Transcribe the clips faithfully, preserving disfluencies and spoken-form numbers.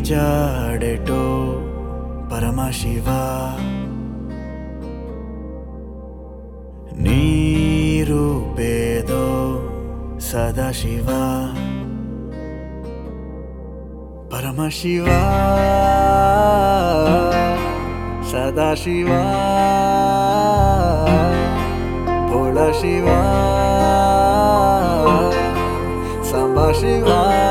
జాడెటో పరమశివ నీ రూపేదో సదాశివ పరమశివ సదాశివ భోళ శివ సంభశివ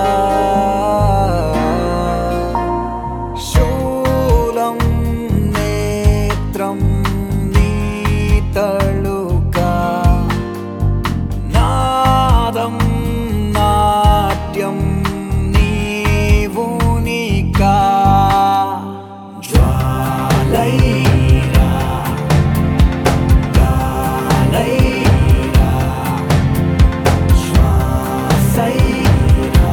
శూలం నేత్రం నీతళుకా నాదం నాట్యం నీవునికా జ్వాలైరా గాలైరా శ్వాసైరా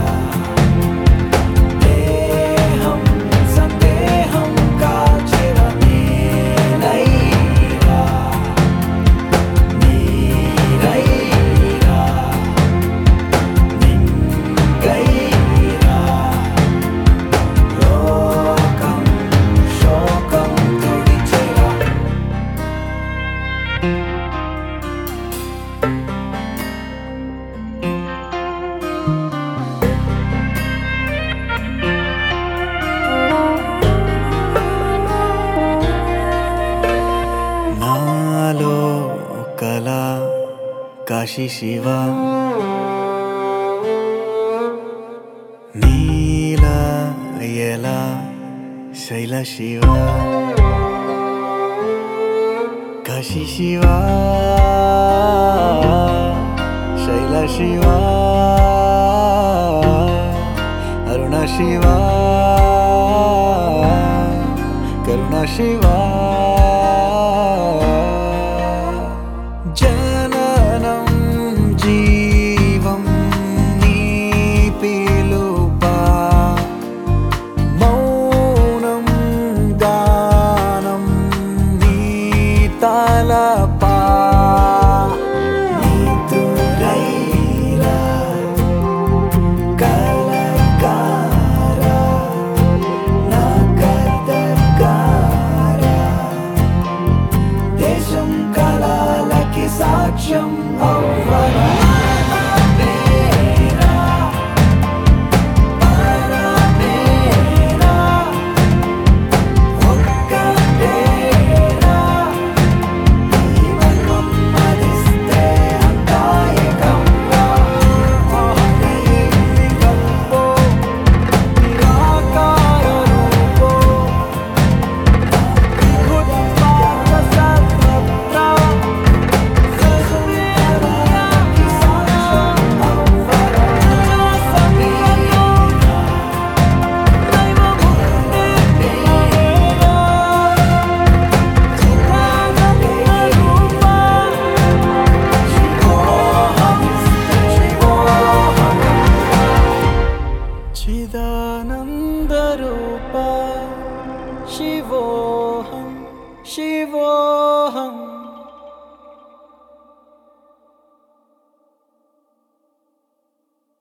దేహం సందేహం కాల్చిన నేనైరా నీరైరా నింగైరా లోకం శోకం తుడిచెరా నాలో కల కాశీ శివ నీల ఎలా శైల శివ కాశీ శివ శైల శివ అరుణ శివ కరుణ శివ